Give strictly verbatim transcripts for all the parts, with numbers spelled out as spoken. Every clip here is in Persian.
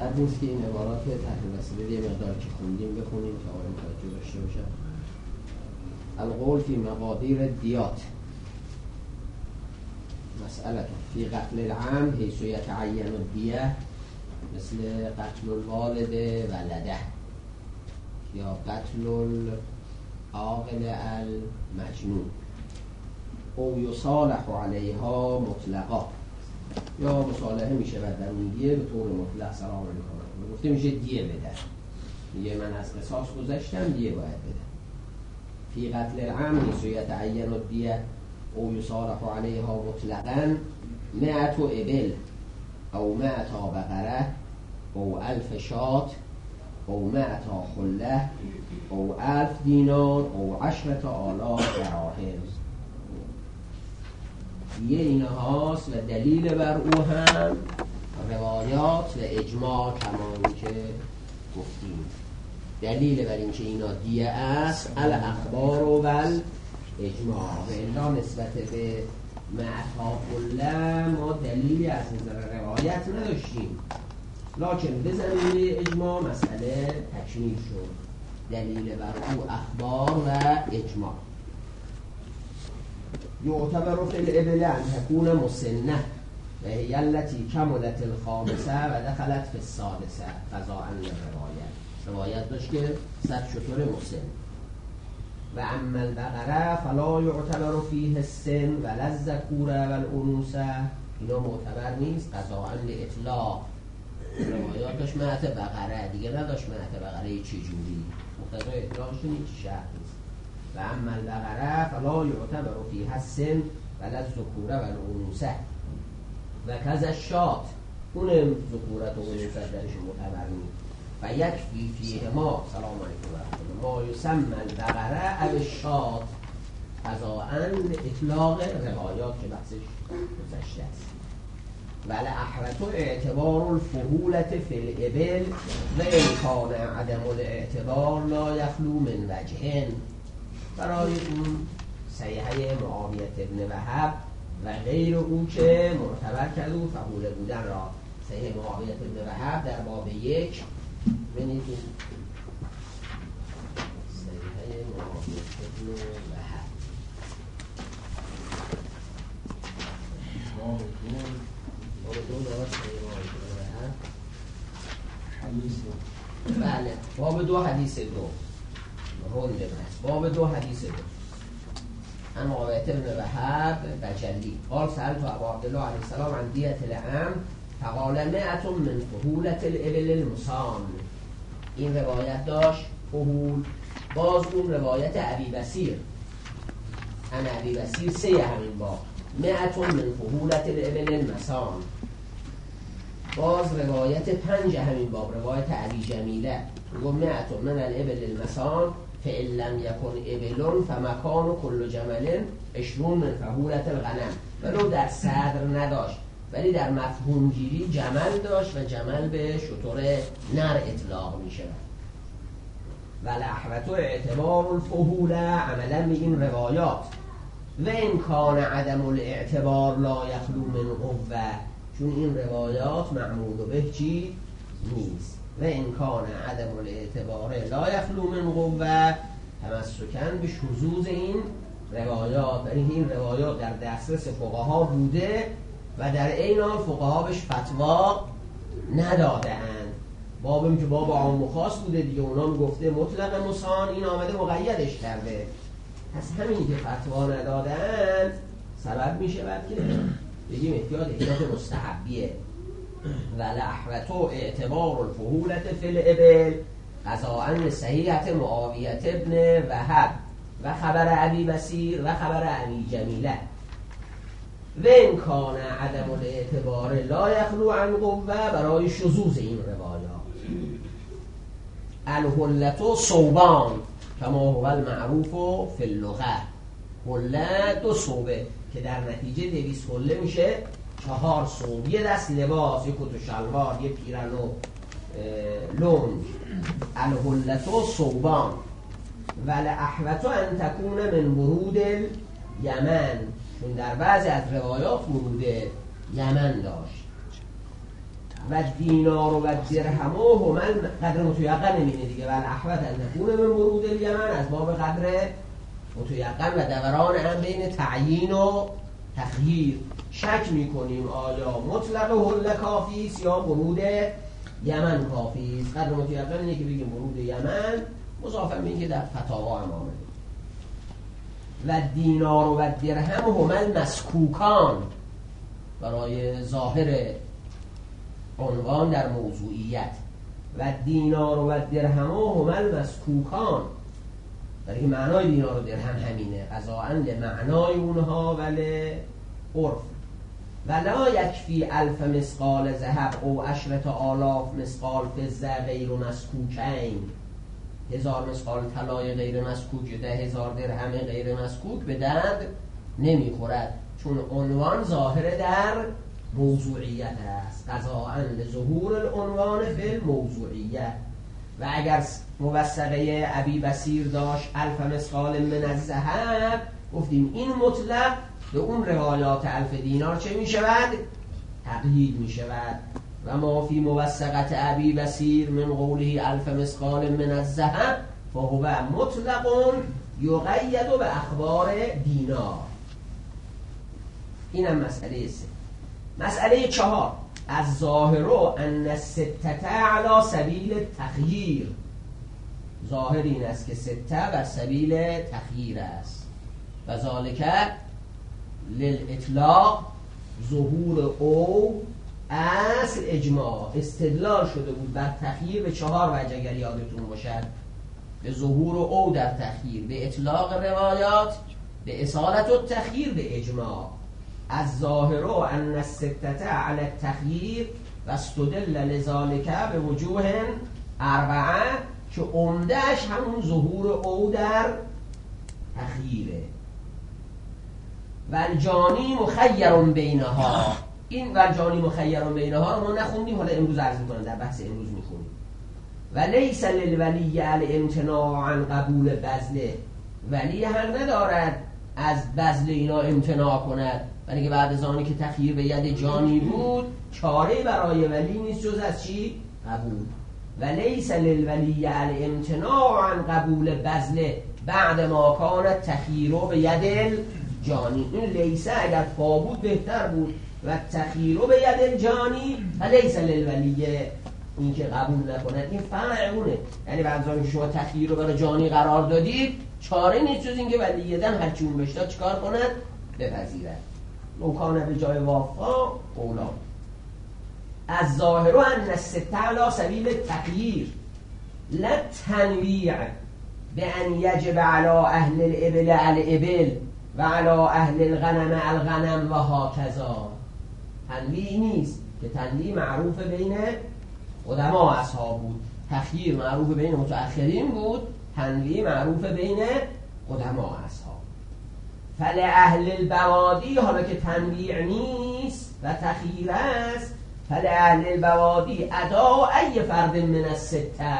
بد نیست که این عبارات تحت وسیله یه مقدار که خوندیم بخونیم که آقای متوجه داشته باشن. القول فی مقادیر دیات مسئله فی قتل العمد حیث یتعین الدیه مثل قتل الوالد ولده یا قتل العاقل المجنون او یصالح علیها مطلقا یا مصالحه میشه و در اون دیه به طور مطلق سلام علیکم گفته میشه دیه بده، میگه من از قصاص گذشتم دیه باید بده. فی قتل العمد حیث یتعین الدیه او یصالح علیها مطلقا مئة ابل او مئة بقره او الف شات او مئة خله او الف دینار او عشرة آلاف دراهم. یه اینهاست و دلیل بر او هم روایات و اجماع کمان که گفتیم. دلیل بر این که اینا دیه است الاخبار و ول اجماع و الا نسبت به معطا کله ما دلیلی از نظر روایت نداشتیم، لکن به زمینه اجماع مسئله تکمیل شد. دلیل بر او اخبار و اجماع. یعتبر فی الابل ان تکون مسنه و هی التي کملت الخامسه و دخلت فی السادسه قضاء للروایت. روایت داشت که صد شتر مسن. و اما البقره فلا یعتبر فیه السن ولا الذکور والانوثه، اینا معتبر نیست قضاء لاطلاق. روایات داشت مئة بقره دیگه نداشت مئة بقره چجوری مقتضای اطلاقش نیست شرط نیست. و اما البقره فلا یعتبر فیها السن ولا الذکور والانوثه و کذا الشات، اون ذکورت و انوثه درش معتبر نیست. و یکفی فیه ما سلام علیکم و رحمت الله ما یسمى البقره او الشات قضاء اطلاق روایات که بحثش گذشته است. ولی احرتو اعتبار الفهولت فی الابل و امکان عدم الاعتبار لا یخلو من وجهن. برای اون صحیحه معاویه ابن وهب و غیر او که معتبر کرد و فهوله بودن را. صحیح معاویه ابن وهب در باب یک ببینید صحیحه معاویه ابن وهب باب دو باب دو دارد صحیح معاویه ابن وهب حدیث دو. بله باب دو حدیث دو رونده بست. باب دو حدیث دو ان معاویه ابن وهب بجلی قال سألت ابا عبدالله علیه السلام عن دیة العمد فقال مئة من فهولة الابل المسان. این روایت داشت فهول، باز اون روایت ابی بصیر ان ابی بصیر سه همین باب مئة من فهولة الابل المسان. باز روایت پنج همین باب روایت ابی جمیله گفت مئة من الابل المسان فإن لم يكن ابل فمکان کل جمل عشرون من فهولة الغنم. ولو در صدر نداشت ولی در مفهوم گیری جمل داشت و جمل به شتر نر اطلاق می شود. ولحرت و اعتبار الفهوله عملا به این روایات و امکان عدم الاعتبار لا یخلو من قوه، چون این روایات معمول به چی نیست. و امکان عدم الاعتبار لا یخلو من قوه تمسکن به شذوذ این روایات، برای این روایات در دسترس فقها بوده و در عین حال فقها بهش فتوا نداده‌اند. بابم که باب عام و خاص بوده دیگه، اونا میگفته مطلق مسان، این آمده مقیدش کرده. پس همین که فتوا نداده‌اند سبب میشه بعد که بگیم احتیاط احتیاط مستحبیه. ولحرتو اعتبار الفهولت فی الابل قضاء صحیحت معاویه ابن وهب و خبر ابی بصیر و خبر ابی جمیله و امکان عدم الاعتبار لا یخلو عن قوه برای شذوذ این روایات. الحلة صوبان کما هو المعروف فی اللغه. حله دو صوبه که در نتیجه دویست حله میشه چهار صوب، یه دست لباس، یه کت و شلوار، یه پیرن و لنگ. الحلة صوبان ولأحوط ان تکون من ورود یمن، چون در بعضی از روایات ورود یمن داشت. و دینار و درهم و همل قدر متیقن نمینه دیگه و الاحوت ان تكون من ورود الیمن از باب قدر متیقن و دوران هم بین تعیین و تخییر. شک میکنیم آیا مطلق حل کافی است یا ورود یمن کافی است. قدر متیقن اینه که بگیم ورود یمن، مضافاً به اینکه در فتاوا هم آمده. و دینار و درهم همل مسکوکان برای ظاهر عنوان در موضوعیت. و دینار و درهم همل مسکوکان، برای که معنای دینار و درهم همینه، قضاءً لمعنای اونها ولی عرف. ولا یکفی الف مسقال ذهب او عشرت آلاف مسقال فضه غیر مسکوکین. هزار مسقال طلای غیر مسکوک، ده هزار درهم غیر مسکوک به درد نمیخورد، چون عنوان ظاهر در موضوعیت است. قضاءً لظهور العنوان فی الموضوعیت. و اگر موثقه ابی بصیر داشت الف مسقال من الذهب، گفتیم این مطلق به اون روایات الف دینار چه می شود؟ تقیید می شود. و ما فی موثقت ابی بصیر من قوله الف مسقال من الذهب فهو مطلق یقید به اخبار دینار. اینم مسئله سه. مسئله چهار، از ظاهر ان الستة علی سبیل تخییر. ظاهر این است که سته بر سبیل تخییر است. و ذالک للاطلاق ظهور او اصل اجماع. استدلال شده بود بر تخییر به چهار وجه اگر یادتون باشد، به ظهور او در تخییر، به اطلاق روایات، به اصالت التخییر، به اجماع. از ظاهر ان الستة علی التخییر و استدل لذالک به وجوه اربعه، که عمدهش همون ظهور او در تخییره. و الجانی مخیر بینها. این و الجانی مخیر بینها رو ما نخوندیم، حالا امروز عرض میکنم، در بحث امروز میخونیم. و لیس للولی الامتناع عن قبول بذله. ولی حق ندارد از بذل اینا امتناع کند، ولی که بعد از آنی که تخییر به ید جانی بود چاره برای ولی نیست جز از چی؟ قبول. و لیس للولی الامتناع عن قبول بذله بعد ما کانت تخییر به ید جانی. این لیسه اگر فا بود بهتر بود، و تخییر به ید جانی و لیس للولی این که قبول نکند. این فرع اونه، یعنی بعد از آنی که شما تخییر رو برای جانی قرار دادید چاره نیست جز این که ولی یدن هرچی اون بشتا چکار کند؟ بپذیرد. لوکانه به جای وافا اولا. از ظاهر ان الستة علی سبیل تخییر لا تنویع به ان یجب علی اهل الابل الابل و علی اهل الغنم الغنم و هاکذا. تنویع نیست که تنویع معروف بین قدما اصحاب بود، تخییر معروف بین متأخرین بود، تنویع معروف بین قدما اصحاب. فل اهل البوادی، حالا که تنویع نیست و تخییر است، فل اهل البوادی ادا ای فرد من السته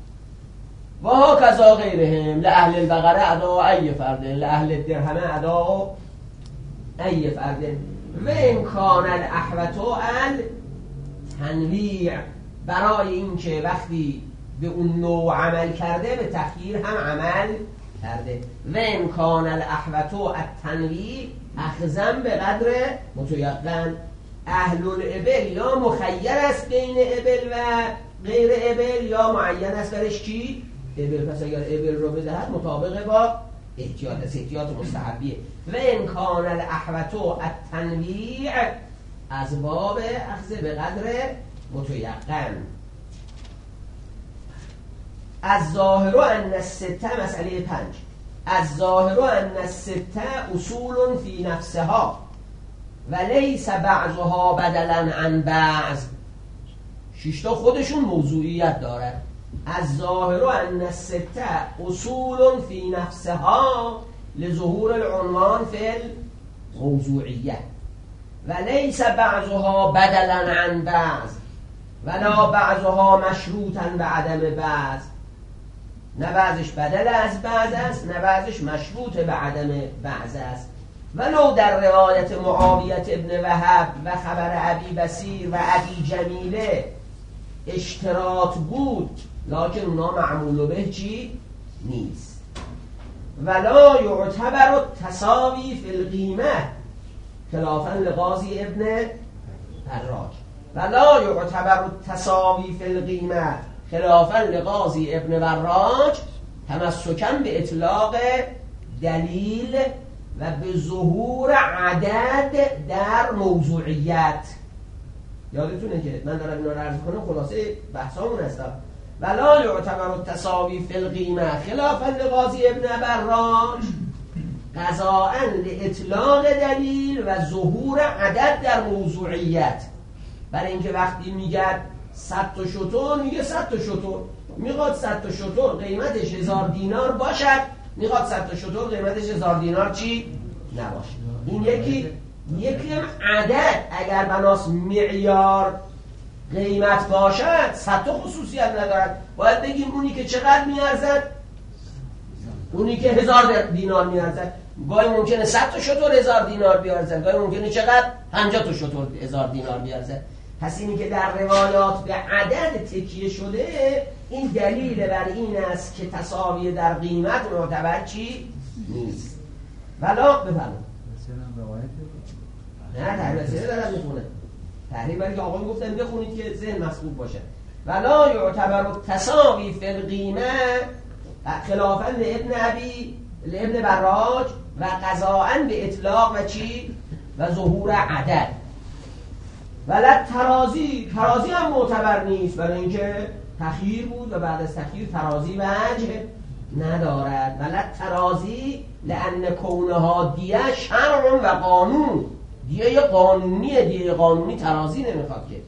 و هاکذا غیرهم. لأهل البقره ادا ای فرد، لأهل الدرهم ادا ای فرد. و امکان الاحوتو التنویع، برای این که وقتی به اون نوع عمل کرده به تخییر هم عمل کرده. و امکان الاحوتو التنویع اخذن به قدر متیقن. اهل الابل یا مخیر است بین ابل و غیر ابل، یا معین است برش کی؟ ابل. پس اگر ابل رو بدهد مطابق با احتیاط است، احتیاط مستحبیه. و امکان الاحوتو التنویع از باب اخذ به قدر متیقن. از ظاهر ان السته، مسئله پنج، از ظاهر ان السته اصول فی نفسها و لیس بعضها بدلا عن بعض. ششتا خودشون موضوعیت دارد. از ظاهر ان السته اصول فی نفسها لظهور العنوان فی الموضوعیت و لیس بعضها بدلا عن بعض ولا بعضها مشروطا به عدم بعض. نه بعضش بدل از بعض است، نه بعضش مشروط به عدم بعض است. ولو در روایت معاویت ابن وهب و خبر ابی بصیر و ابی جمیله اشتراط بود، لکن اونا معمول به چی؟ نیست. ولا یعتبر التساوی فی القیمه خلافا لقاضی ابن فراج. ولا یعتبر التساوی فی القیمه خلافا لقاضی ابن فراج تمسکا به اطلاق دلیل و به ظهور عدد در موضوعیت. یادتونه که من دارم اینا رو عرض کنم، خلاصه بحثامون هست. ولا یعتبر التساوی فی القیمه خلافا لقاضی ابن فراج قضاء لاطلاق دلیل و ظهور عدد در موضوعیت. برای اینکه وقتی میگه صد تا شتر میگه صد تا شتر، میخواد صد تا شتر قیمتش هزار دینار باشد، میخواد صد تا شتر قیمتش هزار دینار چی؟ نباشه. این یکی یکی هم عدد اگر بناس معیار قیمت باشد صد تا خصوصیت ندارد. باید بگیم اونی که چقدر میارزد، اونی که هزار دینار میارزد. گاهی ممکنه صد تا شتر هزار دینار بیارزد، گاهی ممکنه چقدر پنجاه تا شتر هزار دینار بیارزد. پس اینی که در روایات به عدد تکیه شده این دلیل بر این است که تساوی در قیمت معتبر چی؟ نیست. ولا بفرمایید. نه تحریب وسیله دارم میخونه. تحریب برای که آقایون گفتن بخونید که ذهن مسئول باشه. ولا یعتبر التساوی فی القیمه خلافا لابن ابی لابن فراج و قضاء به اطلاق و چی؟ و ظهور عدد. ولد ترازی، ترازی هم معتبر نیست برای اینکه تخییر بود و بعد از تخییر ترازی وجه ندارد. ولد ترازی لأن کونها دیه شرع و قانون، دیه قانونیه، دیه قانونی ترازی نمیخواد که.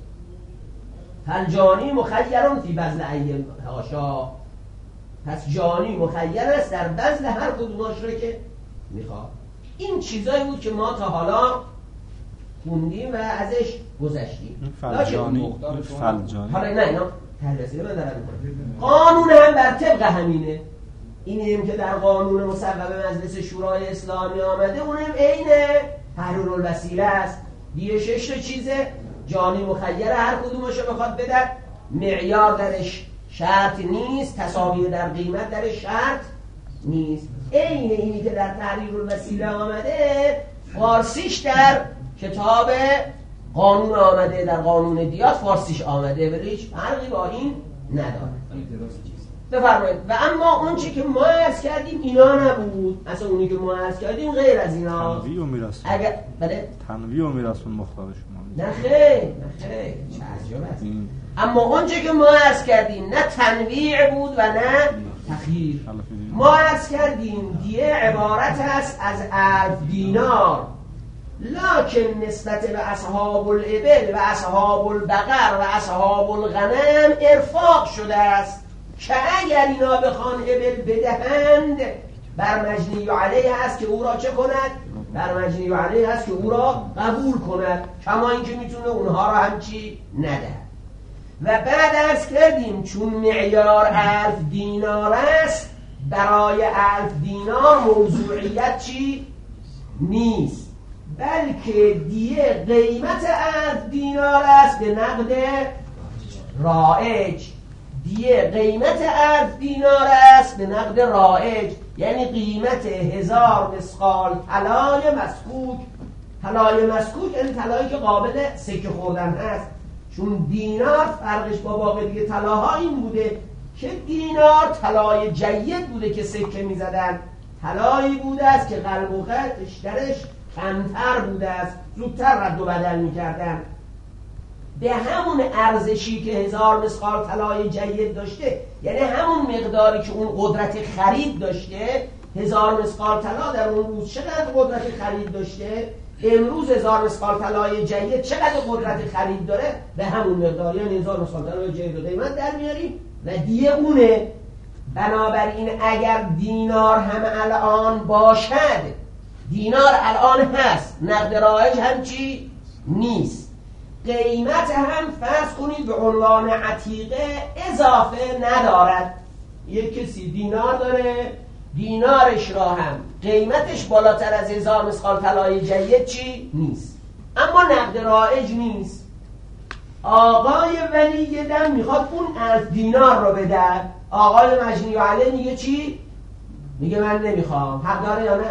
فالجانی مخیرون فی بذل ای هاشا، پس جانی مخیر است در بذل هر کدوماش رو که میخواد. این چیزایی بود که ما تا حالا خوندیم و ازش گذشتیم. فلجانی فلجانی حالا نه اینا تحریرسیله من دارم میکنم. قانون هم بر طبق همینه. اینیم که در قانون مصوب مجلس شورای اسلامی آمده اونم عین تحریرالوسیله است. دیگه شش تا چیزه، جانی مخیر هر کدومشو بخواد بدن، معیار درش شرط نیست، تساوی در قیمت درش شرط نیست. عین اینی که در تحریرالوسیله آمده فارسیش در کتاب قانون آمده، در قانون دیات فارسیش آمده، ولی هیچ فرقی با این نداره. بفرمایید. و اما اون چی که ما عرض کردیم اینا نبود، اصلا اونی که ما عرض کردیم غیر از اینا. تنویع و میراث. اگر بله تنویع و میراث مختار شما. نه خیر، نه خیر. چه عجب است. اما اون چی که ما عرض کردیم نه تنویع بود و نه تخییر. ما عرض کردیم دیه عبارت است از الف دینار، لکن نسبت به اصحاب الابل و اصحاب البقر و اصحاب الغنم ارفاق شده است که اگر اینا بخوان ابل بدهند بر مجنی علیه است که او را چه کند؟ بر مجنی علیه است که او را قبول کند، کما اینکه میتونه اونها را هم چی نده. و بعد عرض کردیم چون معیار الف دینار است، برای الف دینار موضوعیت چی؟ نیست، بلکه دیه قیمت الف دینار است به نقد رایج. دیه قیمت الف دینار است به نقد رایج، یعنی قیمت هزار مسقال طلای مسکوک. طلای مسکوک یعنی طلایی که قابل سکه خوردن هست، چون دینار فرقش با باقی دیگه طلاها این بوده که دینار طلای جید بوده که سکه می زدن، طلایی بوده است که قلب و خطش درش کمتر بوده است، زودتر رد و بدل می کردن. به همون ارزشی که هزار مسقال طلای جید داشته، یعنی همون مقداری که اون قدرت خرید داشته، هزار مسقال طلا در اون روز چقدر قدرت خرید داشته، امروز هزار مسقال طلای جید چقدر قدرت خرید داره، به همون مقدار، یعنی هزار مسقال طلای جید رو قیمت در میاریم و دیه اونه. بنابراین اگر دینار هم الان باشد، دینار الان هست، نقد رایج هم چی؟ نیست. قیمت هم فرض کنید به عنوان عتیقه اضافه ندارد. یک کسی دینار داره دینارش را هم قیمتش بالاتر از هزار مسقال طلای جید چی؟ نیست، اما نقد رایج نیست. آقای ولی دم میخواد اون الف دینار رو بده، آقای مجنی علیه میگه چی؟ میگه من نمیخوام. حق داره یا نه؟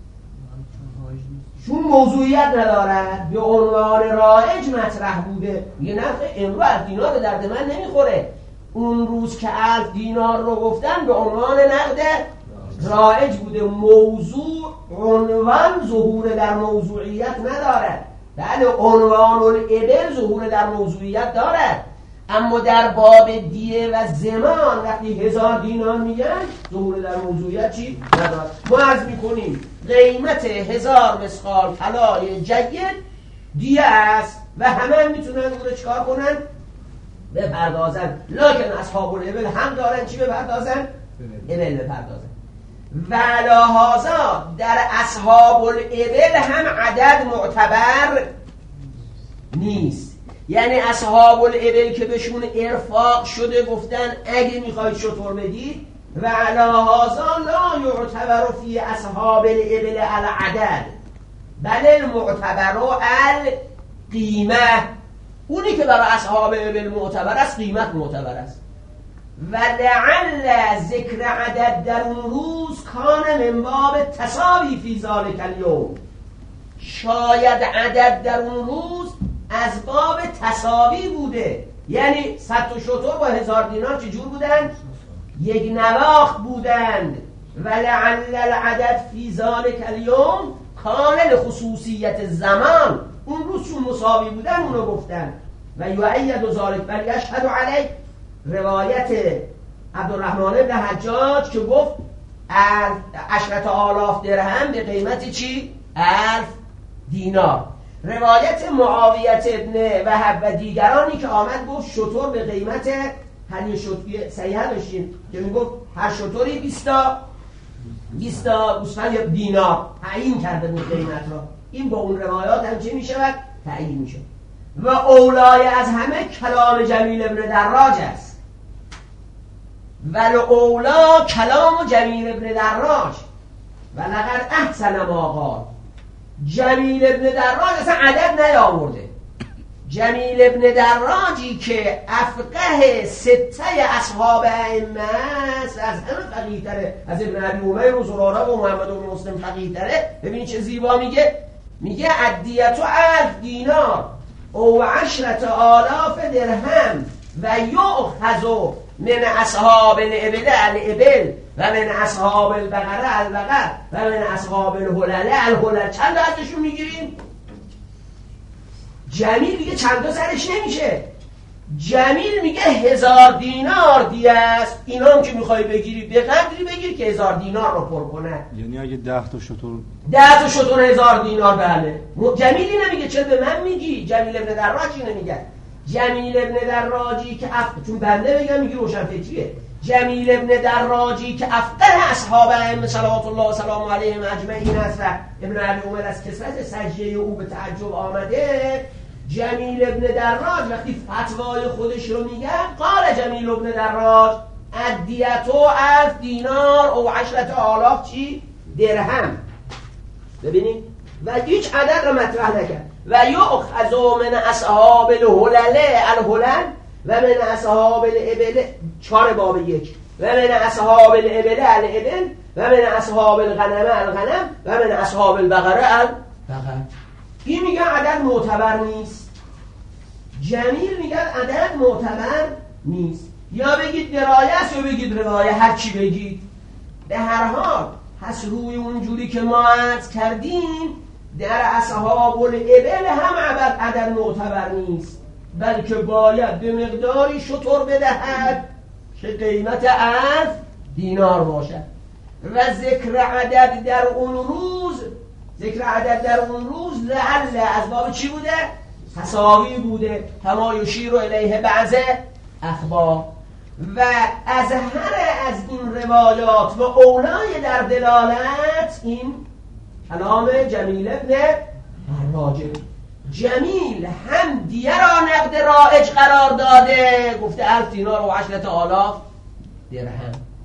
چون موضوعیت ندارد، به عنوان رایج مطرح بوده، میگه نه امروز الف دینار به درد من نمیخوره. اون روز که الف دینار رو گفتن به عنوان نقد رایج بوده، موضوع عنوان ظهور در موضوعیت ندارد. بله عنوان الابل ظهور در موضوعیت دارد، اما در باب دیه و زمان وقتی هزار دینار میگن ظهور در موضوعیت چی؟ ندارد. ما عرض میکنیم قیمت هزار مسقال طلای جید دیه است و همه هم میتونن اون رو چکار کنن؟ بپردازن. لکن اصحاب الابل هم دارن چی بپردازن؟ ابل بپردازن. و لحاظا در اصحاب الابل هم عدد معتبر نیست. یعنی اصحاب الابل که بهشون ارفاق شده گفتن اگه میخواید شطور بدید، و لحاظا لا یعتبر فی اصحاب الابل العدد بل المعتبر القیمه. اونی که برای اصحاب الابل معتبر است قیمت معتبر است. و لعل ذکر عدد در اون روز کان من باب تساوی فی ذالک الیوم، شاید عدد در اون روز از باب تساوی بوده. یعنی صد تا شتر با هزار دینار چجور بودن؟ یک نواخت بودند. و لعل العدد فی ذالک الیوم کان لخصوصیت زمان، اون روز چون مساوی بودن اونو گفتن. و یؤید ذالک بل یشهد علیه، روایت عبدالرحمن بن حجاج که گفت عشرت آلاف درهم به قیمت چی؟ الف دینار. روایت معاویت ابن وهب و دیگرانی که آمد گفت شطور به قیمت هنی شطوری صحیحه داشتیم که میگفت هر شطوری بیستا بیستا گوسفند یا دینار تعیین کرده بود قیمت را. این با اون روایات هم چه میشود؟ تعیین میشه. و اولای از همه کلام جمیل ابن دراج است. ولی اولا کلام جمیل ابن دراج و لقد احسن ما قال. جمیل ابن دراج اصلا عدد نیاورده. جمیل ابن دراجی که افقه سته اصحاب ائمه است، از همه فقیه تره، از ابن ابی عمر و زراره و محمد بن مسلم فقیه تره. ببین چه زیبا میگه، میگه ادیتو الف دینار او عشرت آلاف درهم و یؤخذ من اصحاب الابل الابل و من اصحاب البقره البقر و من اصحاب الهلل الهلل. چند ازشون میگیریم؟ جمیل میگه چند تا سرش نمیشه. جمیل میگه هزار دینار دیگه است. اینا هم که میخوای بگیری به قدری بگیر که هزار دینار رو پر کنه. یعنی اگه ده تا شطور ده تا شطور هزار دینار. بله جمیلی نمیگه. چرا به من میگی؟ جمیل ابن دراجی نمیگه. جمیل ابن دراجی که اف... چون بنده بگم میگی روشن فکریه. جمیل ابن دراجی که افقه اصحاب ائمه صلوات الله و سلام علیهم اجمعین است و ابن ابی عمر از کثرت سجده او به تعجب آمده. جمیل ابن دراج وقتی فتوای خودش رو میگن قال جمیل ابن دراج ادیتو الف دینار او عشرت آلاف چی؟ درهم. ببینید و هیچ عدد رو مطرح نکرد. و یؤخذ من اصحاب الهلل الهلل و من اصحاب الابل چهار باب یک و من اصحاب الابل الابل و من اصحاب الغنم الغنم و من اصحاب البقره البقر. این میگن عدد معتبر نیست. جمیل میگن عدد معتبر نیست. یا بگید درایه است یا بگید روایه، هر چی بگید. به هر حال پس روی اونجوری که ما عرض کردیم در اصحاب الابل هم عدد معتبر نیست، بلکه باید به مقداری شطور بدهد که قیمت الف دینار باشد. و ذکر عدد در اون روز ذکر عدد در اون روز لعل از باب چی بوده؟ تساوی بوده. کما یشیر الیه بعض اخبار. و از هر از این روایات و اولای در دلالت این کلام جمیل ابن دراج. جمیل هم دیه را نقد رایج قرار داده، گفته الف دینار و عشرت آلاف درهم.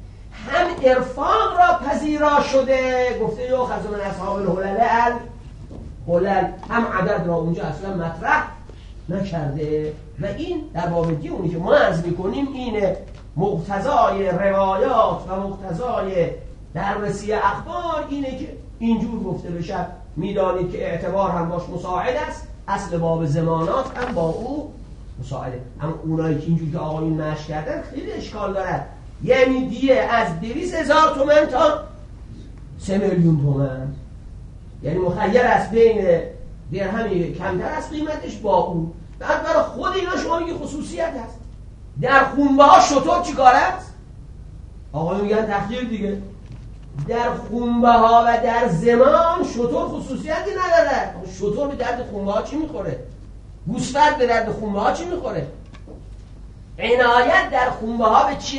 هم ارفاق را پذیرا شده، گفته یو خذ من اصحاب الحلل الحلل، هم عدد را اونجا اصلا مطرح نکرده. و این در بابتی اونی که ما عرض میکنیم اینه، مقتضای روایات و مقتضای دررسی اخبار اینه که اینجور گفته بشه. میدانید که اعتبار هم باش مساعد است، اصل باب زمانات هم با او مساعده. اما اونایی که اینجور که آقایون مشق کردن خیلی اشکال دارد، یعنی دیه از دویست هزار تومن تا سه میلیون تومن، یعنی مخیر است بین درهمی کمتر از قیمتش با اون. بعد برای خود اینا شما میگی خصوصیت هست. در خونبه ها شطور چی کار است؟ آقایون میگن تخییر دیگه. در خونبه ها و در زمان شطور خصوصیتی نداره. شطور به درد خونبه ها چی میخوره؟ گوسفند به درد خونبه ها چی میخوره؟ عنایت در خونبه ها به چیه؟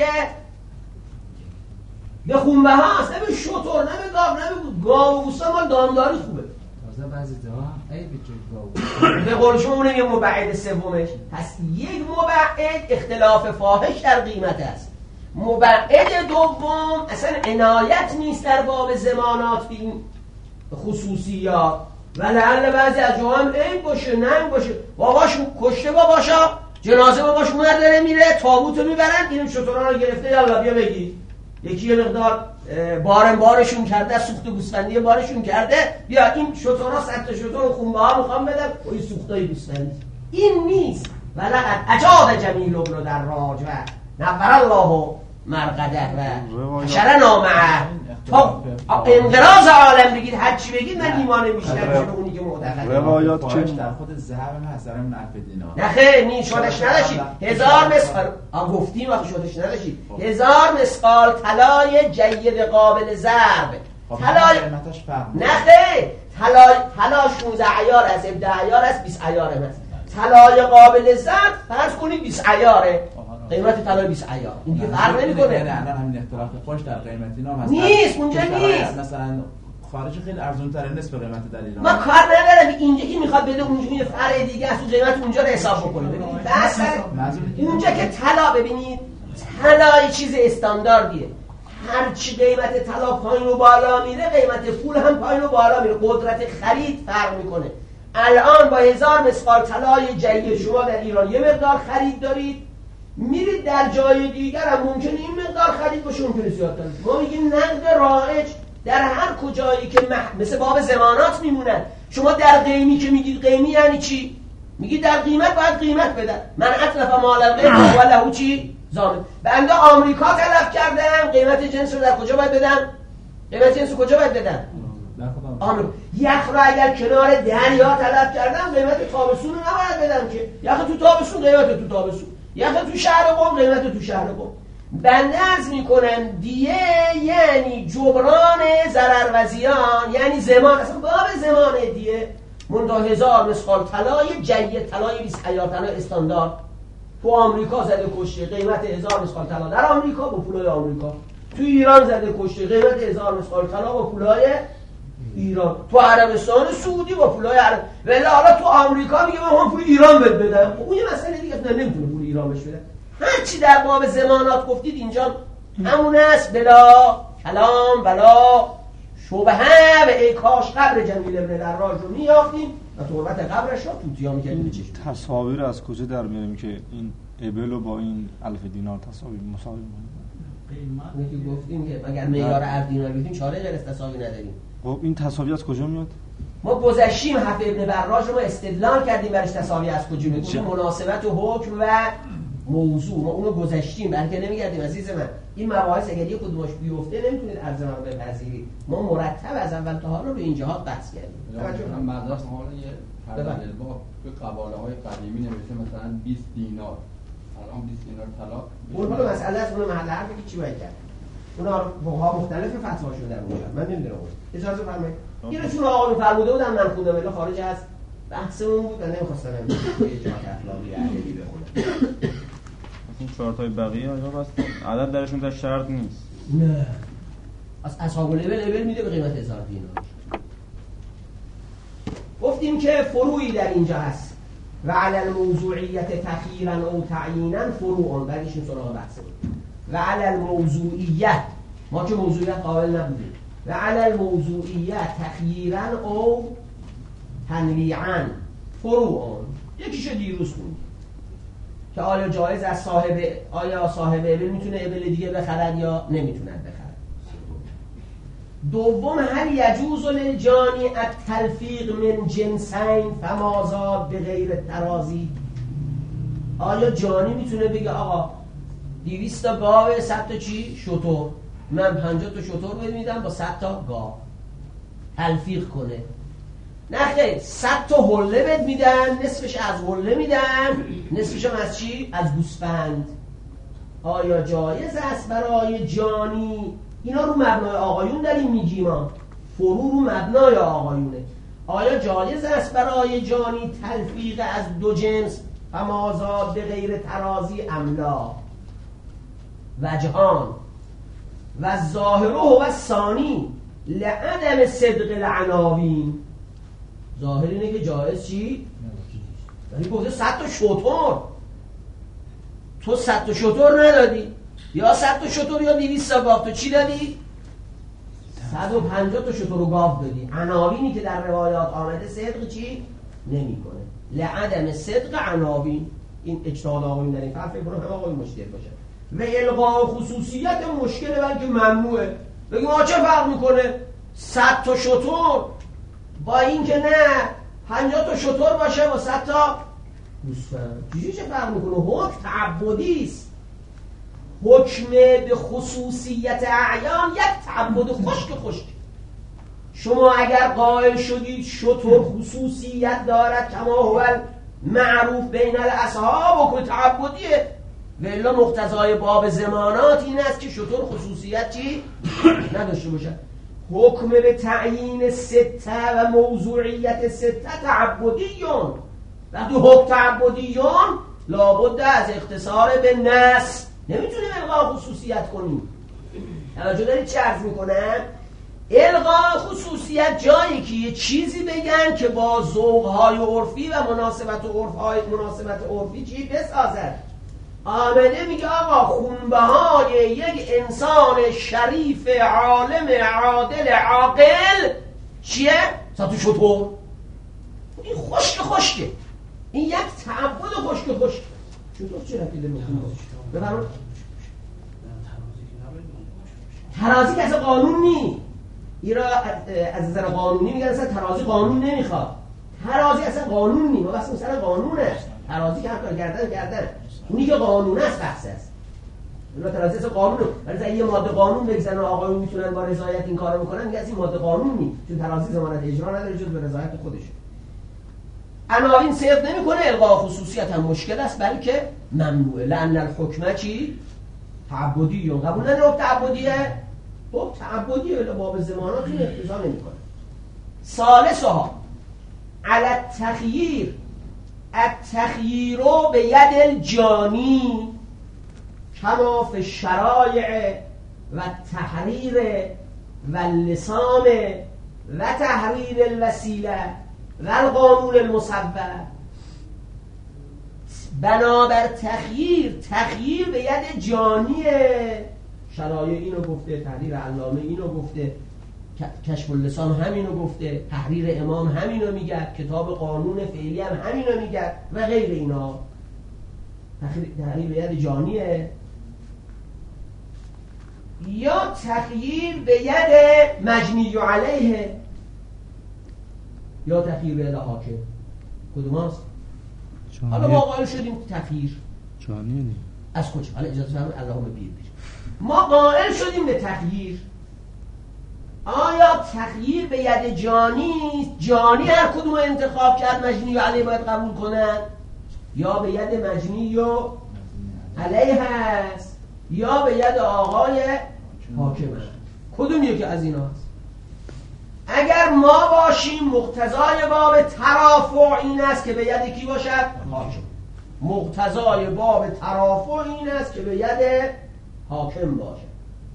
به خونبه ها هست، نه به شطور، نه به گاو، نه به گاو و گوسفند. مال دامداری خوبه. تازه بعضی جاها ای به جای گاو به قول شما اونه یه مبعد سومش. پس یک مبعد اختلاف فاحش در قیمت است. مبعد دوم اصلا عنایت نیست در باب زمانات به این خصوصیات و لعل بعضی از جاها هم عیب باشه، ننگ باشه. باباش کشته، باباشا جنازه باباش اونور داره میره، تابوتو میبرن، اینم شطوران رو گرفته، یالا بیا بگی یکی یه مقدار بارن بارشون کرده، سوخت گوسفندی بارشون کرده، بیا این شطورا صد تا شطور خونبه ها میخوام بدم و این سوختای گوسفندی. این نیست. ولقد اجاد جمیل ابن دراج و نور الله مرقده و حشرنا معه. تا انقراض عالم بگید هر چی بگید من ایمان میشم به اونی که معتقد. روایات که در خود ذهب هم هست، دارم نفع دینار. نه خیر، نی شدش نداشید. هزار مثقال آ گفتیم وقتی شدش نداشید. هزار مثقال طلای جید قابل ضرب. طلای قیمتش فرق. نه خیر، طلا طلا شانزده عیار است، هفده عیار است، بیست عیار است. طلای قابل ضرب فرض کنید بیست عیاره. قیمت طلای بیست عیار. این دیگه فرق نمی‌کنه. نه الان همین اختلاف خوش در قیمت اینا مثلا نیست، اونجا نیست. مثلا خارج خیلی ارزون تره نصف قیمت در ایران. ما کار ندارم اینجا که میخواد بده اونجا یه فرق دیگه از قیمت اونجا رو حساب بکنه. ببینید بس اونجا که طلا ببینید طلا چیز استانداردیه. هر چی قیمت طلا پایین و بالا میره قیمت پول هم پایین و بالا میره. قدرت خرید فرق میکنه. الان با هزار مثقال طلای جید شما در ایران یه مقدار خرید دارید، میرید در جای دیگر هم ممکنه این مقدار خرید باشه، ممکنه زیادتر. ما میگیم نقد رایج در هر کجایی که مح... مثل باب زمانات میمونن. شما در قیمی که میگید قیمی یعنی چی؟ میگید در قیمت باید قیمت بدن. من اتلف مال الغیر و له چی؟ ضامن. بنده آمریکا تلف کردم، قیمت جنس رو در کجا باید بدم؟ قیمت جنس رو کجا باید بدم؟ آمریکا. یخ رو اگر کنار دریا تلف کردم قیمت تابستون رو نباید بدم که. یخ تو تابستون قیمت تو تابستون، یخ تو شهر قم قیمت تو شهر قم. بنده عرض میکنم دیه یعنی جبران ضرر و زیان، یعنی زمان. اصلا باب زمان دیه مندا هزار مثقال طلای جید، طلای بیست عیار، طلای استاندارد تو آمریکا زده کشته، قیمت هزار مثقال طلا در آمریکا با پولای آمریکا. تو ایران زده کشته، قیمت هزار مثقال طلا با پولای ایران. تو عربستان سعودی با پولای عرب. ولی حالا تو آمریکا میگه من هم پول ایران بهت بدم. اون یه مسئله دیگه است، نمیتونه پول ایران بهش بده. هر چی در باب زمانات گفتید اینجا همون است، بلا کلام بلا شبهه. و ای کاش قبر جمیل ابن دراج رو میافتیم و تربت قبرش رو توتیا میکردیم به چشم. تصاویر از کجا در میاریم که این ابل رو با این الف دینار تصاویر مساوی قیمت اینکه گفتیم که اگر معیار الف دینار بگیم چاره غیر از تساوی نداریم. خب این تساوی از کجا میاد؟ ما گذشتیم حرف ابن براج رو ما استدلال کردیم برش تساوی از کجا میاد. مناسبت و حکم و موضوع ما اونو گذشتیم، بلکه نمیگردیم عزیز من. این مباحث اگر یک کدومش بیفته نمیتونید عرض من رو بپذیرید. ما مرتب از اول تا حالا رو این جهات بحث کردیم. من مدرسه حالا یه پرونده با به قباله های قدیمی نوشته مثلا بیست دینار، الان بیست دینار طلا. اون حالا مسئله است، اون محل حرفی که چی باید کرد. اونا فقها مختلف فتواشون در اونجا. من نمیدونم. اجازه فرمایید. اینو چون آقا فرموده بودن من خوندم، ولی خارج از بحثمون بود و نمی‌خواستم یه جهات اخلاقی عدلی بخونم. این چهارتای بقیه آنها بس عدد درشون در شرط نیست. نه. از اصحاب الابل ابل میده به قیمت هزار دینار. گفتیم که فروعی در اینجا هست. و علی الموضوعیت تخییرا او تعیینا فروع. بعدش این سراغ بحثه. و علی الموضوعیت ما که موضوعیت قائل نبودیم. و علی الموضوعیت تخییرا او تنویعا فروعان. یکیشو دیروز خوندیم که آیا جایز از صاحب آیا صاحب ابل میتونه ابل دیگه بخرد یا نمیتونه بخرد. دوم هل یجوز للجانی التلفیق من جنسین فمازاد به غیر ترازی. آیا جانی میتونه بگه آقا دویست تا گاو صد تا چی شتر، من پنجاه تا شتر بهت میدم با صد تا گاو، تلفیق کنه؟ نه خیر، صد تا حله بهت میدن، نصفش از حله میدن، نصفش هم از چی؟ از گوسفند. آیا جایز است برای جانی؟ اینا رو مبنای آقایون داریم میگیم، ما فرو رو مبنای آقایونه. آیا جایز است برای جانی تلفیق از دو جنس فمازاد به غیر ترازی املا؟ وجهان و ظاهره و ثانی لعدم صدق العناوین. ظاهر اینه که جایز چی؟ یعنی گفته صد تا شتر، تو صد تا شتر ندادی، یا صد تا شتر یا دویست تا گاو، تو چی دادی؟ صد و پنجاه تا شتر و گاو دادی. عناوینی که در روایات آمده صدق چی؟ نمی کنه. لعدم صدق عناوین. این اجتهاد آقایون در این فرق فکر کنم همه آقایون مشترک باشه. و الغاء خصوصیت مشکل بلکه ممنوعه. بگیم آقا چه فرق میکنه صد تا شتر با این که نه پنجاه تا شتر باشه با صد تا گوسفند؟ چجوری چه فرق میکنه؟ حکم تعبدی است. حکم به خصوصیت اعیان یک تعبد خشک خشک. شما اگر قائل شدید شتر خصوصیت دارد کما هو معروف بین الاصحاب و تعبدیه، و الا مقتضای باب زمانات این است که شتر خصوصیت چی؟ نداشته باشه. حکم به تعیین سته و موضوعیت سته تعبدیون. وقتی حکم تعبدیون لابد از اختصار به نص، نمیتونیم الغاء خصوصیت کنیم. توجه دارید چه عرض میکنم؟ الغاء خصوصیت جایی که یه چیزی بگن که با ذوق‌های عرفی و مناسبت عرف‌های مناسبت عرفی چی بسازد. آمده میگه آقا خونبهای یک انسان شریف عالم عادل عاقل چیه؟ ساتو شطور. این خشک خشکه، این یک تعبد خشک خشک. شطور چه رفتی دل میخون باشه؟ بفرمون ترازی که اصلا قانون نی. ایرا از نظر قانونی میگن اصلا ترازی قانون نمیخواد. ترازی اصلا قانون نی، ما بس مثلا قانونه. ترازی که هم کار کردن کردن، اونی که قانون است بحث است. اینا ترازی اصلا قانونه. ولی اگه یه ماده قانون بگذارن و آقایون میتونن با رضایت این کارو میکنن، میگه از این ماده قانون نی، چون ترازی ضمانت اجرا نداره جز به رضایت خودش. عناوین صرف نمیکنه، الغاء خصوصیت هم مشکل است بلکه ممنوعه. لأن الحکم چی؟ تعبدی. قبول نداره تعبدیه؟ خب تعبدیه، ولی باب زمانات این اقتضا نمیکنه. ثالثها علی التخییر، التخییر به ید الجانی کما فی الشرایع و تحریر و اللسام و تحریر الوسیله و القانون المصوب. بنابر تخییر، تخییر به ید جانیه. شرایع اینو گفته، تحریر علامه اینو گفته، کشف اللسان همینو گفته، تحریر امام همینو میگه، کتاب قانون فعلی هم همینو میگه و غیر اینا. تخییر به ید جانیه یا تخییر به ید مجنی علیه یا تخییر به ید حاکم. کدوم هست؟ حالا ما قائل شدیم تخییر جانیه نیم از کجا؟ حالا اجازه فرمایید اللهم بیر بیر. ما قائل شدیم به تخییر. آیا تخییر به ید جانی، جانی هر کدوم رو انتخاب کرد مجنی و علیه باید قبول کنن، یا به ید مجنی و علیه هست، یا به ید آقای حاکم هست؟ کدوم یکی از اینا هست؟ اگر ما باشیم مقتضای باب ترافع این است که به ید کی باشد؟ حاکم. مقتضای باب ترافع این است که به ید حاکم باشد.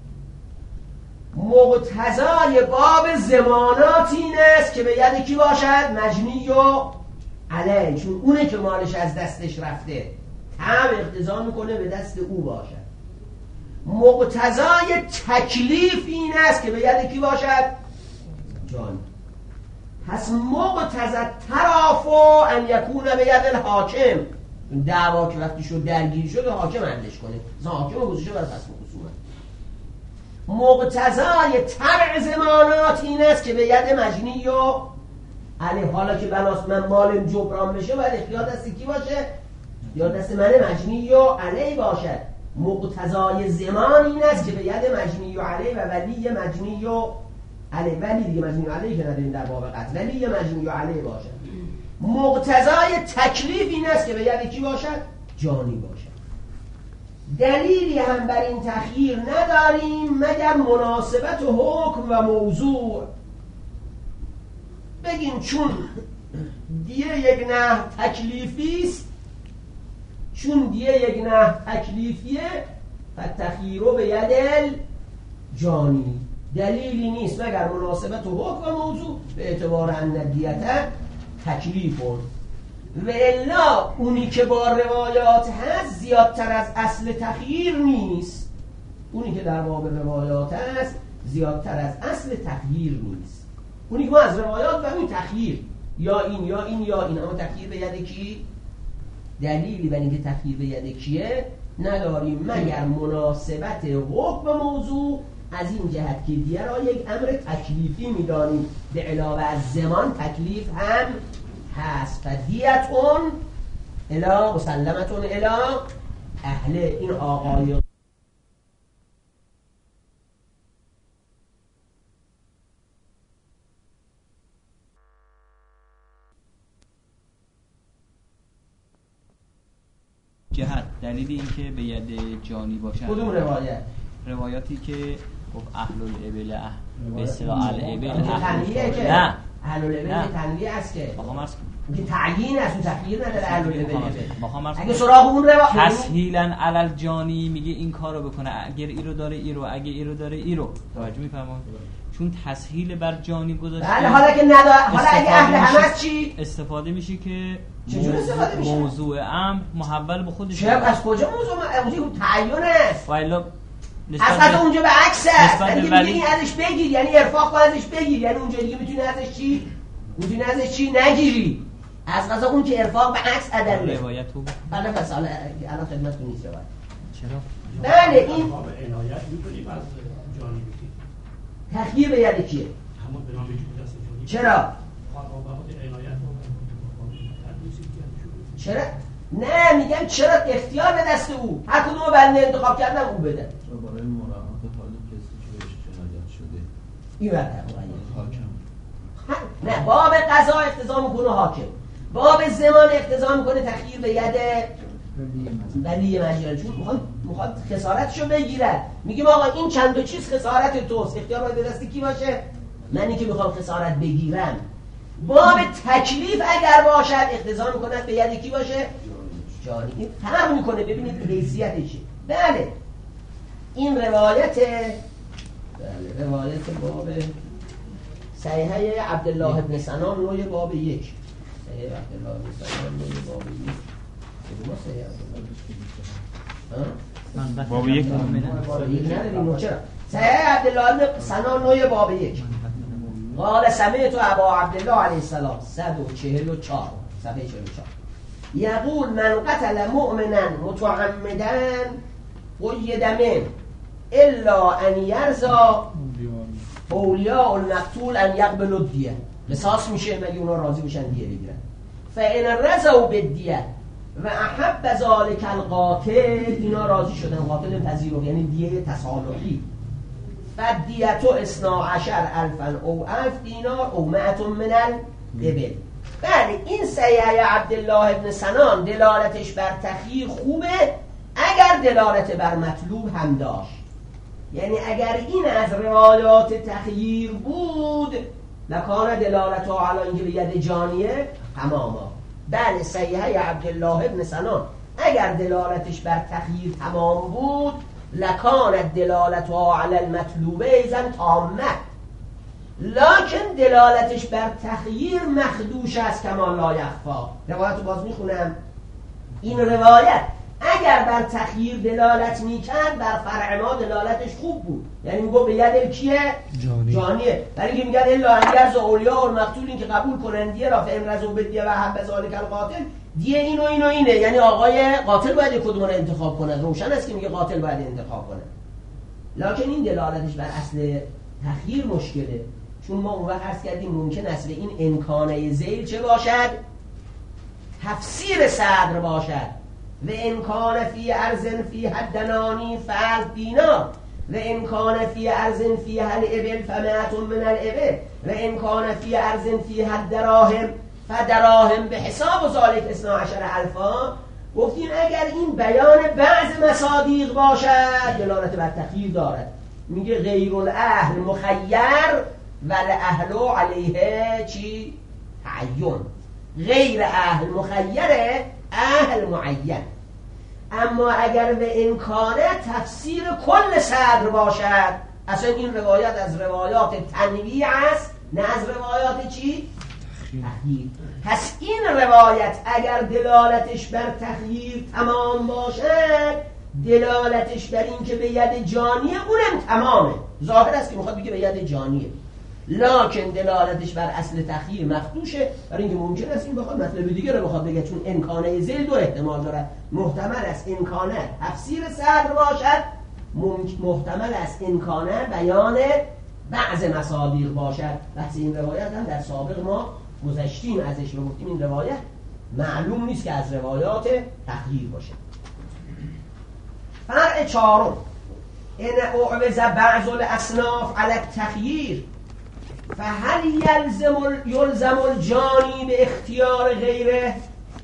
مقتضای باب زمانات این است که به ید کی باشد؟ مجنی و علیه، چون اونه که مالش از دستش رفته، هم اقتضا میکنه به دست او باشد. مقتضای تکلیف این است که به ید کی باشد؟ جان. پس مقتضی ترافع ان یکون به ید الحاکم. دعوا که وقتی شد درگیری شد حاکم حلش کنه، مثلا حاکم رو گذاشته برای فصل خصومت. مقتضای تبع زمانات این است که به ید مجنی و علیه. حالا که بناست من مالم جبران بشه باید اختیار دست کی باشه؟ یا دست من مجنی و علیه باشد. مقتضای زمان این است که به ید مجنی و علیه و ولی مجنی و علیه، ولی دیگه مجنی و علیه که نداریم در باب قتل، ولی مجنی و علیه باشد. مقتضای تکلیف این است که به ید کی باشد؟ جانی باشد. دلیلی هم بر این تخییر نداریم مگر مناسبت و حکم و موضوع. بگیم چون دیه یک نحو تکلیفی است، چون دیه یک نحو تکلیفیه فتخییر به ید جانی. دلیلی نیست مگر مناسبت و حکم و موضوع به اعتبار ان دیت تکلیفون. و الا اونی که با روایات هست زیادتر از اصل تخییر نیست. اونی که در باب روایات هست زیادتر از اصل تخییر نیست. اونی که ما از روایات و این تخییر یا این یا این یا این، اما تخییر به ید کی؟ دلیلی برای اینکه تخییر به ید کیه نداریم مگر مناسبت حکم و موضوع. از این جهت که دیگه را یک امر تکلیفی میدانیم به علاوه از زمان تکلیف هم هست. فدیتون الا مسلمتون الا اهل. این آقای جهت دلیلی این که به ید جانی باشد. کدوم روایت؟ روایاتی که گفت اهل الابل به اصطلاح الابل تنویه که نه اهل الابل تنویه است که بخوام عرض کنم که تعیین است و تخییر نداره. اهل الابل بخوام عرض اگه سراغ اون روایت تسهیلا علی الجانی میگه این کارو بکنه، اگر ای رو داره ای رو، اگه ای رو داره ای رو. توجه میفرمایید؟ چون تسهیل بر جانی گذاشته. بله حالا که نداره، حالا اگه اهل همه چی استفاده میشه که چجوری استفاده میشه؟ موضوع امر محول به خودش. چرا از کجا موضوع اونجا تعیین است؟ والا اصلا اونجا به عکس است. دیگه میگه این ازش بگیر، یعنی ارفاق با ازش بگیر، یعنی اونجا دیگه میتونی ازش چی؟ میتونی ازش چی نگیری. از قضا اون که ارفاق به عکس عدله. روایت رو حالا پس حالا الان خدمتتون نیست روایت. چرا؟ بله این باب عنایت می‌کنیم از جانی میگیم. تخییر به ید کیه؟ همون به نام جمهوری اسلامی. چرا؟ باب عنایت چرا؟ نه میگم چرا اختیار به دست او، هر کدومو بنده انتخاب کردن او بده. برای مراعات حال کسی که بهش جنایت شده این وقت حاکم. نه باب قضا اقتضا میکنه حاکم، باب زمان اقتضا میکنه تخییر به ید ولی مجنون. چون میخواد میخواد خسارتشو بگیرن. میگیم آقا این چند تا چیز خسارت توست، اختیار باید به دست کی باشه؟ منی که میخوام خسارت بگیرم. باب تکلیف اگر باشد اقتضا میکنه به ید کی باشه؟ جانی. این فرق میکنه. ببینید حیثیتشه. بله این روایت بله روایت باب صحیحه عبدالله ابن سنان نوع باب یک. صحیحه عبدالله ابن سنان نوع باب یک. کدوم صحیحه عبدالله؟ باب یک باب یک نداریم. چرا؟ صحیحه عبدالله ابن سنان نوع باب یک. قال سمعت ابا عبدالله علیه السلام صد و چهل و چهار صفحه چهل و چهار یقول من قتل مؤمنا متعمدا قید من الا ان یرضا اولیاء المقتول ان یقبلوا الدیه. قصاص میشه مگه اونا راضی بشن دیه بگیرن. فان رضوا بالدیه و احب ذلك القاتل، اینا راضی شدن قاتل پذیرفت یعنی دیه تصالحی. فدیتو اثنا عشر الفن او الف دینار او مئتون من الابل. بله این صحیحه عبدالله ابن سنان دلالتش بر تخییر خوبه اگر دلالت بر مطلوب هم داشت. یعنی اگر این از روایات تخییر بود لکان دلالت ها علی اینکه به ید جانیه تماما. بله صحیحه عبدالله ابن سنان اگر دلالتش بر تخییر تمام بود لکانت دلالتها علی المطلوبه ایزن تامه، لکن دلالتش بر تخییر مخدوش است کما لا یخفا. روایت رو باز میخونم. این روایت اگر بر تخییر دلالت میکرد بر فرع ما دلالتش خوب بود، یعنی میگو به ید کیه؟ جانی. جانیه. ولی که میگن الا ان یرز اولیاء المقتول که قبول کنن دیه را فهم رضوا بدیه و حب ذالک القاتل، دیه اینو اینو اینه، یعنی آقای قاتل باید کدوم رو انتخاب کنه. روشن است که میگه قاتل باید انتخاب کنه، لکن این دلالتش بر اصل تخییر مشکله، چون ما اون وقت عرض کردیم ممکن است به این امکانه ذیل چه باشد؟ تفسیر صدر باشد. و امکان فی ارزن فی حدنانی فرض دینار و امکان فی ارزن فی هل ابل فمئتون من الابل و امکان فی ارزن فی حد دراهم فدراهم به حساب و ذالک اثنا عشر الفا. گفتیم اگر این بیان بعض مصادیق باشد دلالت بر تخییر دارد. میگه غیر الاهل مخیر ول اهل علیه چی؟ تعین. غیر اهل مخیره، اهل معین. اما اگر به امکانه تفسیر کل صدر باشد، اصلا این روایت از روایات تنویع است نه از روایات چی؟ تخییر. پس این روایت اگر دلالتش بر تخییر تمام باشد، دلالتش بر این که به ید جانیه اونم تمامه. ظاهر است که میخواد بگه به ید جانیه، لکن دلالتش بر اصل تخییر مخدوشه، برای اینکه ممکن است این بخواد مطلب دیگه رو بخواد بگه، چون امکانه ذیل دو احتمال داره. محتمل است امکانه تفسیر صدر باشد، محتمل است امکانه بیان بعض مصادیق باشد. بحث این روایت هم در سابق ما گذشتیم ازش و گفتیم این روایت معلوم نیست که از روایات تخییر باشه. فرع چهارم ان اعوذ بعض الاصناف علی التخییر فهل یلزم یلزم الجانی به اختیار غیره.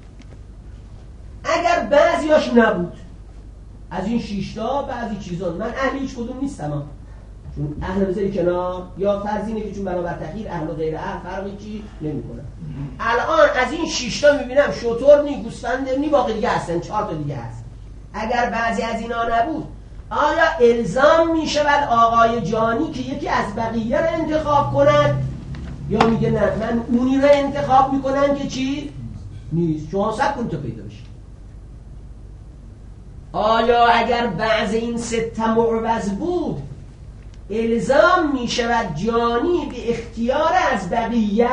اگر بعضیاش نبود از این شیشتا بعضی چیزا، من اهل هیچ کدوم نیستم، چون اهل بذاری کنار، یا فرض اینه که چون بنابر تخییر اهل و غیر اهل فرقی چی نمی‌کنه. الان از این شیشتا میبینم شتر نی، گوسفند نی، باقی دیگه هستن، چهار تا دیگه هست. اگر بعضی از اینا نبود آیا الزام میشود آقای جانی که یکی از بقیه رو انتخاب کند، یا میگه نه من اونی رو انتخاب میکنم که چی؟ نیست، شما سب کن تا پیدا بشه. آیا اگر بعض این سته معوض بود الزام میشود جانی به اختیار از بقیه،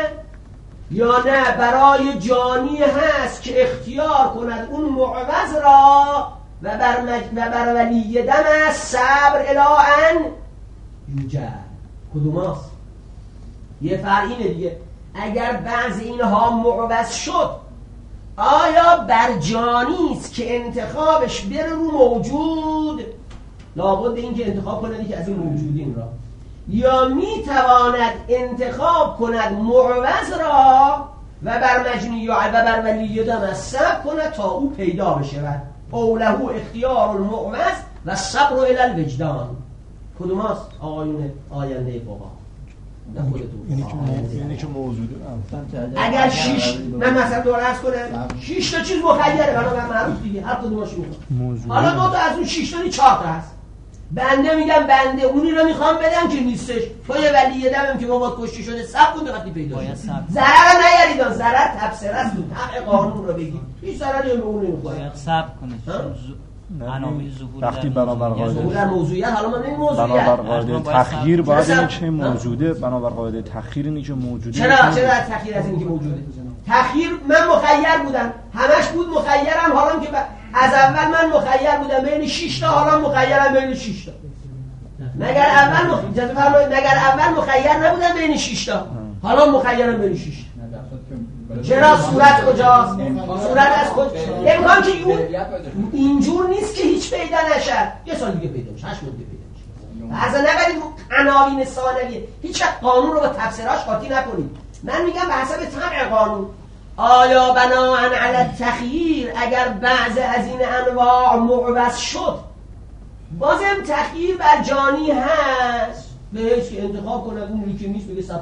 یا نه برای جانی هست که اختیار کند اون معوض را و بر, مج... و بر ولی دم از صبر الان یوجد. کدوم هست؟ یه فرقینه دیگه. اگر بعض اینها معوض شد آیا بر جانیست که انتخابش بره رو موجود، لابد این که انتخاب کند که از این موجودین را، یا میتواند انتخاب کند معوض را و بر مجنی و بر ولی دم از صبر کند تا او پیدا بشود. اوله اختیار المعوض و صبر الی الوجدان. کدوم هست آقایون آینده فقها؟ نه خودتون. اینی که موجوده. اگر شش من مثلا دور عرض کنم شش تا چیز مخیره بنابر معروف دیگه، هر کدومش میخوام. حالا دو تا از اون شش تا چهار تا هست. بنده میگم بنده اونی رو میخوام بدم که نیستش، تو یه ولی دمم که مواد کشتی شده صبر کن وقتی پیدا شد. ضرر نیاریدان، ضرر تفسیر است، طبع قانون رو بگید هیچ ضرری به اون نمیخوره. باید صبر کنه. عناوین ظهور وقتی بنابر قاعده موضوعیت، حالا ما نمیگیم موضوعیت، بنابر قاعده تخییر باید این که موجوده، بنابر قاعده تخییر اینی که موجوده. چرا چرا تخییر از اینی که موجوده؟ تخییر من مخیر بودم، همش بود مخیرم، حالا که از اول من مخیر بودم بین شش تا، حالا مخیرم بین شش تا. مگر اول مخ... اجازه فرمایید مگر اول مخیر نبودم بین شش تا، حالا مخیرم بین شش تا. چرا؟ صورت کجاست؟ صورت از کجا؟ امکان که اون اینجور نیست که هیچ پیدا نشه، یه سال دیگه پیدا میشه، هشت ماه دیگه پیدا میشه. اصلا نبرید عناوین ثانویه، هیچ قانون رو با تفسیراش قاطی نکنید. من میگم به حسب طبع قانون. آیا بناءً علی التخییر اگر بعض از این انواع معوض شد بازم تخییر بر جانی هست، بهش که انتخاب کنه اون که نیست بگه صبر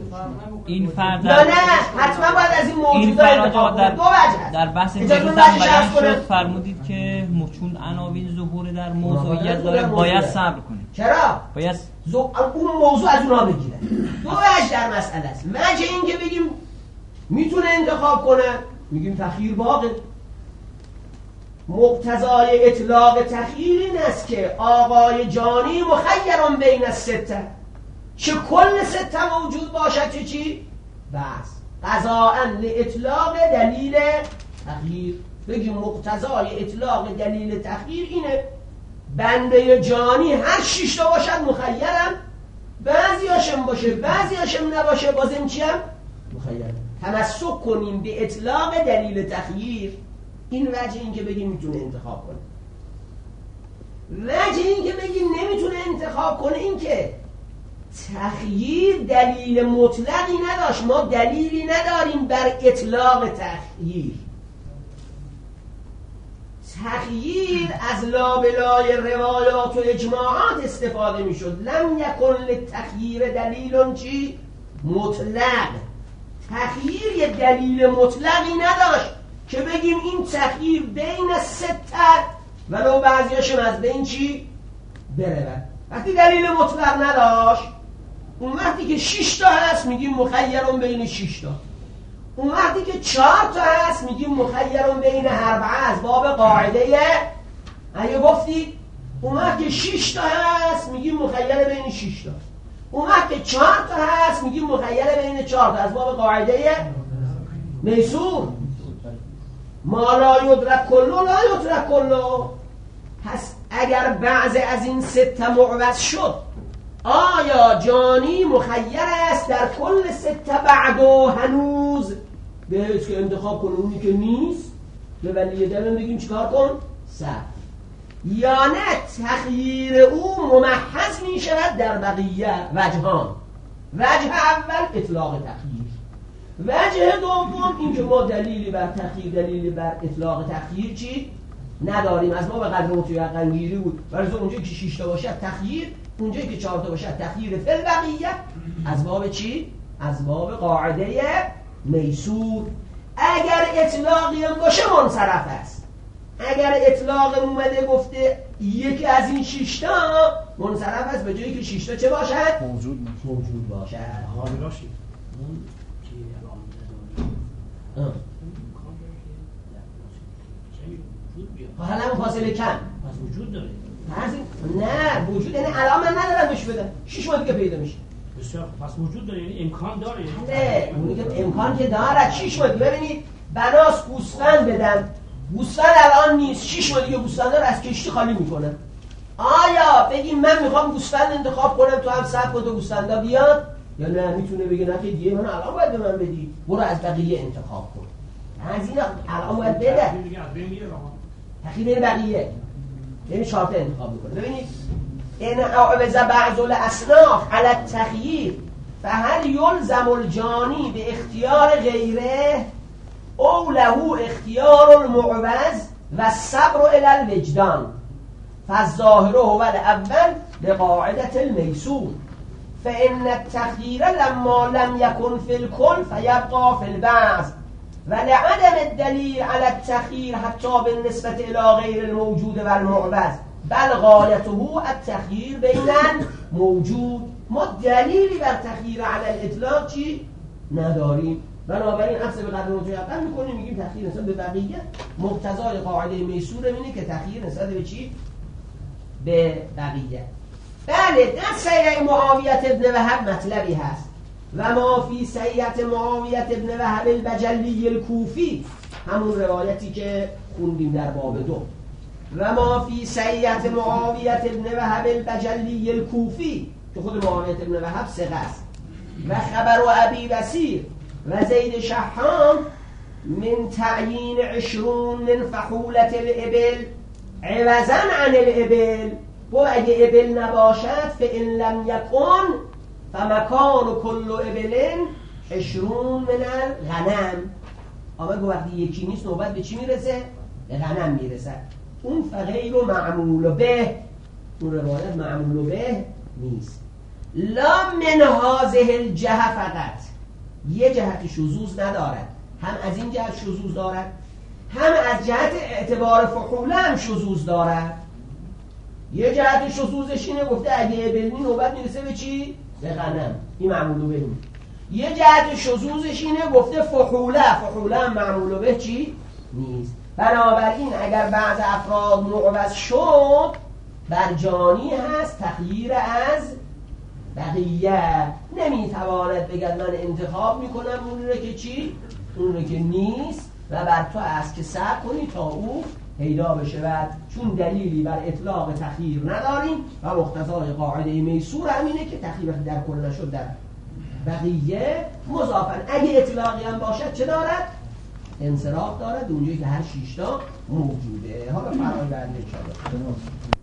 این فرد نه نه حتما باید از این موجودا انتخاب در دو وجه در بحث دیروز هم بیان شد، فرمودید که چون عناوین ظهور در موضوعیت داره باید صبر کنید. چرا؟ باید زو... اون موضوع از اونها بگیره. دو وجه در مسئله است. وجه این که بگیم میتونه انتخاب کنه، میگیم تخییر باقی. مقتضای اطلاق تخییر این است که آقای جانی مخیرون بین السته، چه کل سته موجود باشد چه چی؟ بس قضاءً لاطلاق دلیل تخییر. بگیم مقتضای اطلاق دلیل تخییر اینه بنده جانی هر شش تا باشد مخیرم، بعضی هاشم باشه بعضی هاشم نباشه بازم چیم؟ مخیرم. تمسک کنیم به اطلاق دلیل تخییر. این وجه این که بگیم میتونه انتخاب کنه. وجه این که بگیم نمیتونه انتخاب کنه این که تخییر دلیل مطلقی نداشت. ما دلیلی نداریم بر اطلاق تخییر. تخییر از لابلای روایات و اجماعات استفاده میشد. لم یکن للتخییر دلیل چی؟ مطلق. تخییر یه دلیل مطلقی نداشت که بگیم این تخییر بین سته ولو بعضیاشون از بین چی؟ بره. وقتی دلیل مطلق نداشت اون وقتی که شش تا هست میگیم مخیرون بین شش تا، اون وقتی که چهار تا هست میگیم مخیرون بین اربعه از باب قاعده اگه گفتی، اون وقتی که شش تا هست میگیم مخیر بین شش تا، اون وقتی که چهار تا هست میگیم مخیر بین چهار تا از باب قاعده میسور. ما لا یدرک کلو لا یترک کلو. پس اگر بعض از این سته معوض شد آیا جانی مخیر است در کل سته بعد و هنوز بهش که انتخاب کنه اونی که نیست به ولی دلم بگیم چیکار کن؟ سه. یا نه تخییر او ممحض می شود در بقیه وجهان. وجه اول اطلاق تخییر، وجه دوم این که ما دلیلی بر تخییر دلیلی بر اطلاق تخییر چی؟ نداریم. از ما به قدر متیقنگیری بود برای اونجایی که شش تا باشد تخییر، اونجایی که چهار تا باشد تخییر فی البقیه از باب چی؟ از باب قاعده میسور. اگر اطلاقی هم باشه منصرف است. اگر اطلاق اومده گفته یکی از این شش تا منصرف است به جایی که شش تا چه باشد؟ موجود موجود باشد. حاضر باشید اون که الان حالا هم فاصله کم پس وجود داره. نه وجود یعنی الان من ندارم بهش بدم شش ماه دیگه پیدا میشه. بسیار پس وجود داره یعنی امکان داره. نه اونی که امکان که داره شش ماه دیگه. ببینید بناس گوسفند بدم، گوسفند الان نیست، شش ماه دیگه گوسفند رو از کشتی خالی میکنم. آیا بگیم من میخوام گوسفند انتخاب کنم تو هم صبر کن تا گوسفندا بیاد، یا نه میتونه بگه نه که دیگه من الان باید به من بدی، برو از بقیه انتخاب کن. از این الان باید بده تخییر بین بقیه یعنی چهار تا انتخاب میکنه. ببینید ان اعوذ بعض الاصناف علی التخییر فهل یلزم الجانی به اختیار غیره او له اختیار المعوض و الصبر الی الوجدان فالظاهر هو الاول لقاعده المیسور فان التخییر لما لم یکن فی الکل فیبقى فی البعض ولعدم الدلیل على التخییر حتی بالنسبة الى غیر الموجود و المعوض بل غایته التخییر بین موجود. ما دلیلی بر تخییر علی الاطلاق چی؟ نداریم. بنابراین عکس به قدر متوقع میکنیم میگیم تخییر نسبت به بقیه مقتضای قاعده میسور اینه که تخییر نسبت به چی؟ به بقیه. بله در سیره معاویه ابن وهب مطلبی هست و ما فی سیعت معاویت ابن وهب البجلی الکوفی، همون روایتی که خوندیم در باب دو، و ما فی سیعت معاویت ابن وهب البجلی الکوفی که خود معاویت ابن وهب ثقه است، و خبر و ابی بصیر و زید شحام من تعیین عشرون من فحولت الابل عوضا عن الابل و اگه ابل نباشد فإن لم یکن فمکان و کل ابلن عشرون من الغنم. آمد گو وقتی یکی نیست نوبت به چی میرسه؟ به غنم میرسه. اون فغیر و معمول به، اون روایت معمول به نیست. لا من هذه الجهه فقط، یه جهت شذوذ ندارد، هم از این جهت شذوذ دارد هم از جهت اعتبار فحوله هم شذوذ دارد. یه جهت شذوذش اینه گفته اگه ابلنی نوبت میرسه به چی؟ به غنم، این معمول به. یه جهت شذوذش اینه گفته فحوله، فحوله هم معمول به چی؟ نیست. بنابراین اگر بعض افراد معوض شد بر جانی هست تخییر از بقیه. نمیتواند بگد من انتخاب میکنم اون رو که چی؟ اون رو که نیست و بر تو است که صبر کنی تا او پیدا بشود، چون دلیلی بر اطلاق تخییر نداریم و مقتضای قاعده میسور همینه که تخییر در کل نشد در بقیه مضافن. اگه اطلاقی هم باشد چه دارد؟ انصراف دارد، اونجایی که هر شیشتا موجوده. حالا فرای بعدی انشاءالله.